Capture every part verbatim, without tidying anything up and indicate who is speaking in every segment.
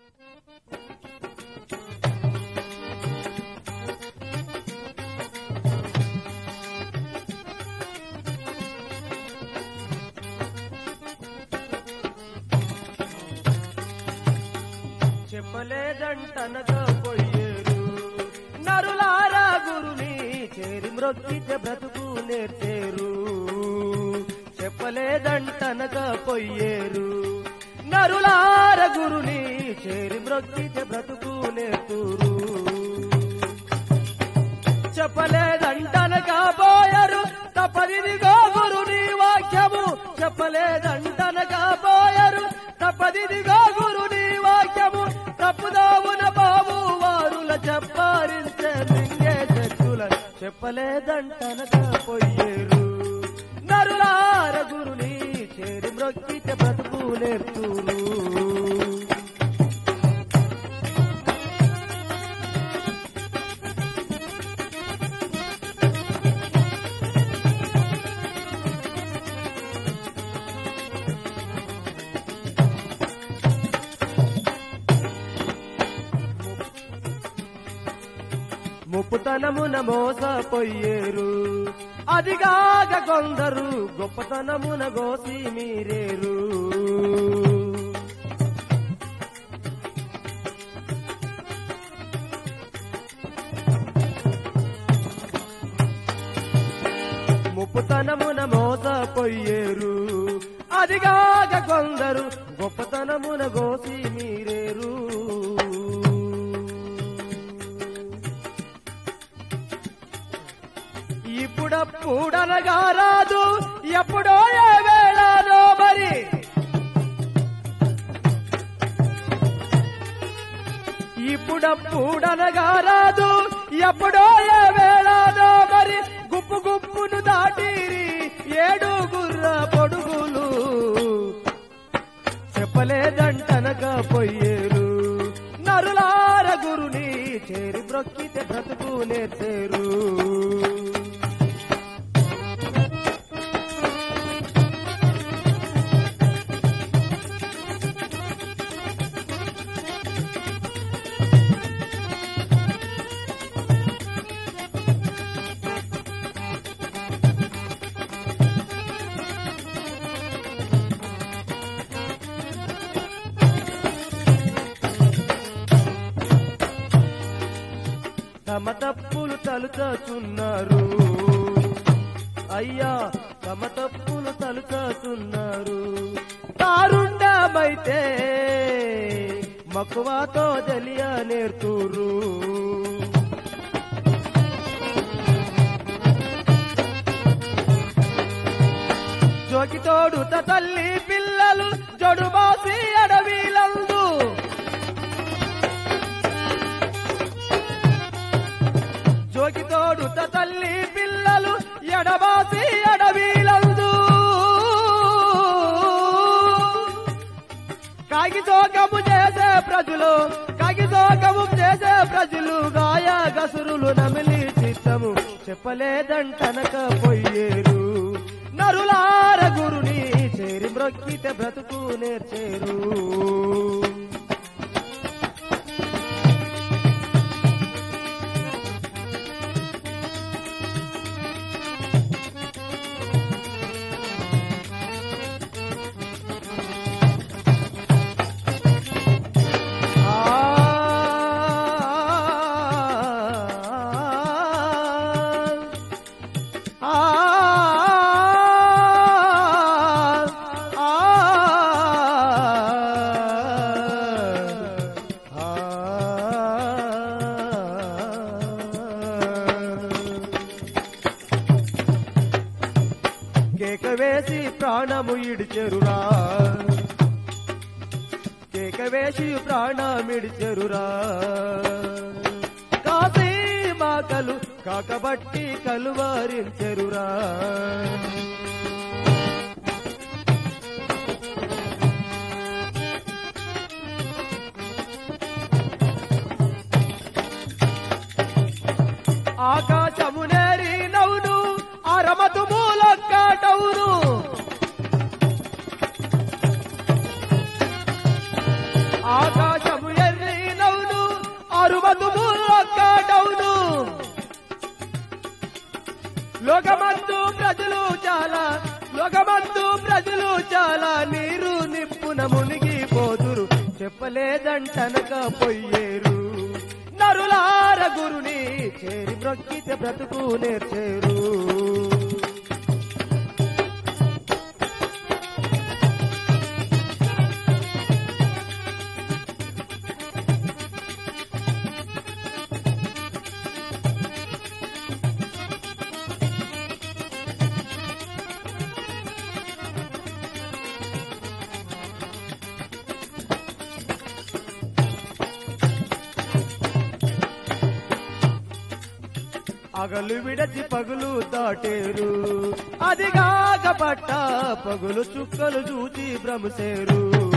Speaker 1: చెప్పలేదంటనగా పోయేరు నరులారా గురుని చేరి మ్రొక్కితే బ్రతుకు నేర్చేరు. చెప్పలేదంటనగా పోయేరు నరులార గురుని చేరి మ్రొక్కితే బ్రతుకు నేర్తురు. చెప్పలేదంటనగా పోయారు తప్పదిదిగో గురుని వాక్యము. చెప్పలేదంటనగా పోయారు తప్పదిదిగో గురుని వాక్యము. తప్పుదావున బాబు వారుల చెప్పారించే మింగే చెట్టుల చెప్పలేదంటనగా పోయేరు నరులార గురుని చేరి మ్రొక్కితే బ్రతుకు నేర్తురు. ముప్పుతనమున మోసపోయేరు అదిగాక కొందరు గొప్పతనమున గోసి మీరేరు. ముప్పుతనమున మోసపోయేరు అదిగాక కొందరు గొప్పతనమున గోసి మీరేరు. ఇప్పుడప్పుడనగా రాదు ఎప్పుడో ఏ వేళనో మరి. ఇప్పుడప్పుడనగా రాదు ఎప్పుడో ఏ వేళనో మరి. గుప్పు గుప్పును దాటిరి ఏడు గుర్ర పొడుగులు చెప్పలేదంటనగా పోయేరు నరులార గురుని చేరి బ్రొక్కితే బ్రతుకు నేర్చేరు. తమ తప్పులు తలుచున్నారు అయ్యా తమ తప్పులు తలుచున్నారు. తారుండమైతే మక్కువతో తెలియ నేర్తురు. జోకితోడు తల్లి పిల్లలు జొడుబాసి అడవిలందు. జోకితోడు తల్లి పిల్లలు ఎడబాసి అడవిలందు. కాగితోకము చేసే ప్రజలు కాగితోకము చేసే ప్రజలు గాయ గసురులు నమిలి చిత్తము చెప్పలేదంటనక పోయేరు నరులార గురుని చేరి మ్రొక్కితే బ్రతుకు నేర్చేరు. కేకవేసి ప్రాణము ఇడిచెరురా కేకవేసి ప్రాణమిడిచెరురా. కాసీ మాకలు కాకబట్టి కలువారించెరురా. ఆకాశమునేరి నవ్వును అరమతు మూలొక్కటవును. ఆకాశము అరమతుములొక్కటవును లోకమందు ప్రజలు చాలా లోకమందు ప్రజలు చాలా నీరు నిప్పున మునిగిపోదురు చెప్పలేదంటనక పొయ్యేరు నరులార గురుని చేరి బ్రొక్కితే బ్రతుకు నేర్చేరు పగలు విడచి పగులు దాటేరు అదిగాక పట్ట పగులు చుక్కలు చూచి భ్రమసేరు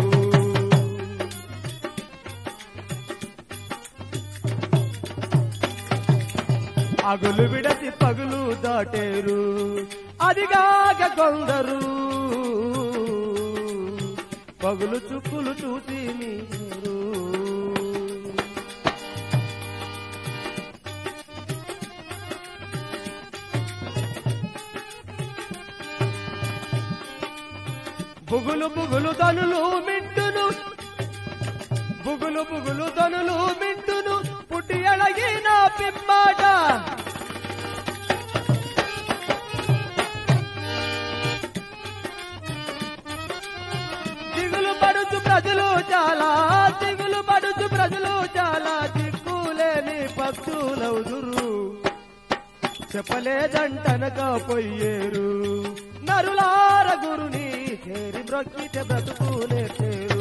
Speaker 1: అగులు విడచి పగులు దాటేరు అదిగాక కొందరు పగులు చుక్కులు చూసి మీరు బుగులు బుగులు తనులు మింటును బుగులు బుగులు తనులు మింటును పుట్టి అడగిన పిమ్మాట దిగులు పడుచు ప్రజలు చాలా దిగులు పడుచు ప్రజలు చాలా దిక్కులేని పక్షులవుదురు చెప్పలేదంటనక పొయ్యేరు నరులార గురుని చేరి బ్రొక్కితే బ్రతుకు నేర్చేరు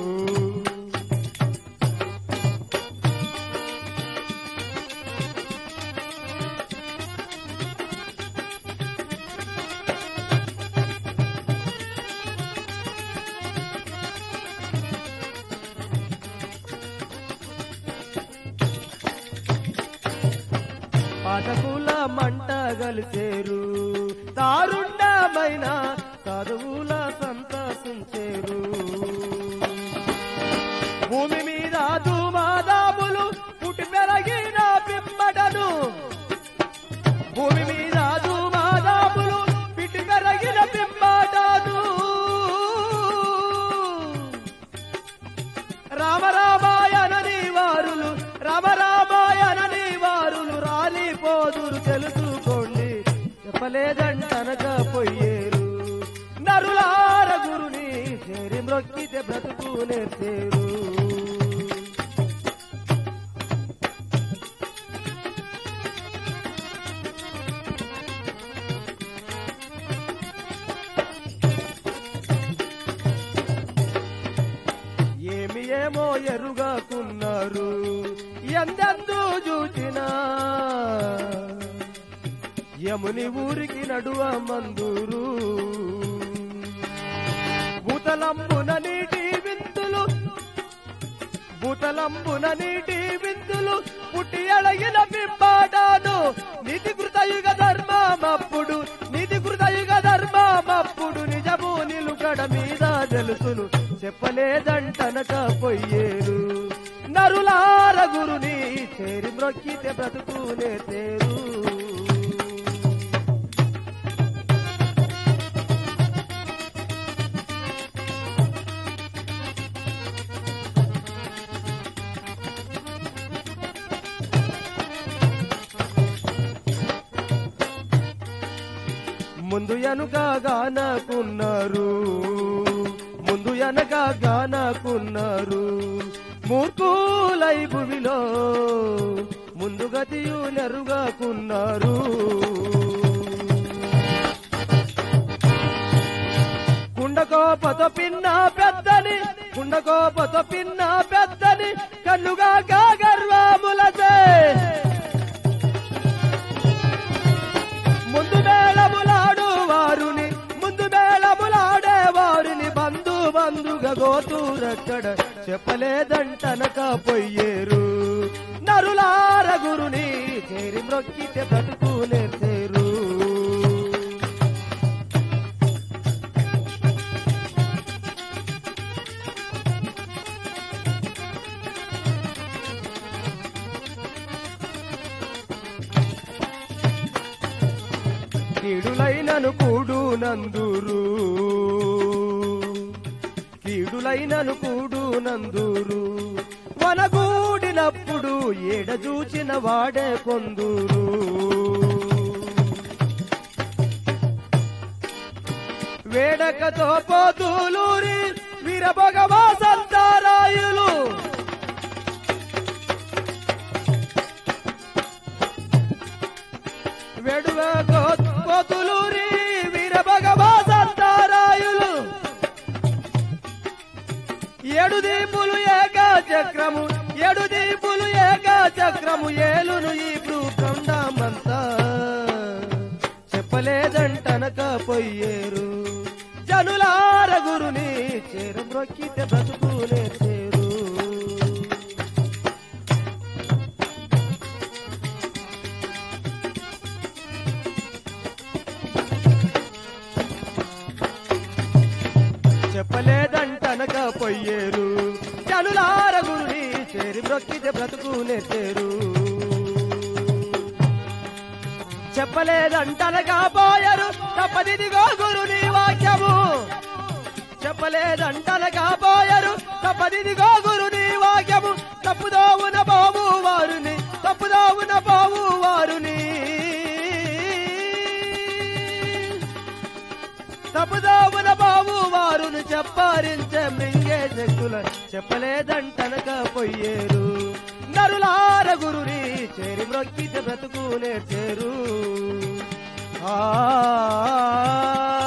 Speaker 1: పాఠకుల మంట గలిచేరు దారుణమైన చదువుల సంతసించేరు భూమి మీద ధూమాదాములు పుట్టి పెరిగిన పిమ్మటను భూమి మీద ధూమాదాములు పుట్టి పెరిగిన పిమ్మటను రామ రామాయణని వారులు రామ రామాయణని వారులు రాలిపోదురు తెలుసుకోండి చెప్పలేదంటనక పొయ్యేరు నరులార గురుని చేరి మ్రొక్కితే బ్రతుకు నేర్చేరు ఏమి ఏమో ఎరుగాకున్నారు ఎందెందు చూచినా యముని ఊరికి నడువ మందూరు భూతలంబున నీటి విందులు భూతలంబున నీటి విందులు పుట్టి అడగిన బింబాడాను నీతి కృతయుగ ధర్మమప్పుడు నీతి కృతయుగ ధర్మమప్పుడు నిజము నిలుకడ మీద తెలుసును చెప్పలేదంటనక పొయ్యేరు నరులార గురుని చేరి మ్రొక్కితే బ్రతుకు నేర్చేరు ముందు ఎనుక గానకున్నారు ముందు ఎనక గానకున్నారు మూర్ఖులై భూమిలో ముందు గతియు నెరుగాకున్నారు కుండకోపతో పిన్న పెద్దని కుండకోపతో పిన్న పెద్దని కన్నుగా గర్వములసే ముందు మేళములాడు వారుని ముందు మేళములాడే వారిని బంధు బంధుగా గోతూరక్కడ చెప్పలేదంటనక పొయ్యేరు నరులార గురుని చేరి మ్రొక్కితే బ్రతుకు నేర్చేరు కీడులైనను కూడు నందురు కీడులైనను కూడు నందురు వనగూడినప్పుడు ఏడ చూచిన వాడే కొందురు వేడకతో పోతులూరి వీరభగవా సంతారాయులు వేడువకో పోతులూరి వీరభగవా సంతారాయులు ఏడు దీపులు ఏక చక్రము ఏడు దీపులు ఏక చక్రము ఏలును ఈ భూఖండమంతా చెప్పలేదంటనక పొయ్యేరు జనులార గురుని చేరు బ్రొక్కితే బ్రతుకునే చేరు చెప్పలేదంటనక పొయ్యేరు జనులార గురుని చేరి బ్రొక్కితే బ్రతుకునే చేరు చెప్పలేదంటనగా పోయరు తప్పదిదిగో గురుని వాక్యము చెప్పలేదంటనగా పోయరు తప్పదిదిగో గురుని వాక్యము తప్పుదోవున బావు వారుని తప్పుదోవున బావు వారుని తప్పుదోవున బావు వారుని చెప్పారించే మృంగే శక్తుల చెప్పలేదంటనక పొయ్యేరు నరులార గురుని చేరి బ్రొక్కితే బ్రతుకునే చేరు ఆ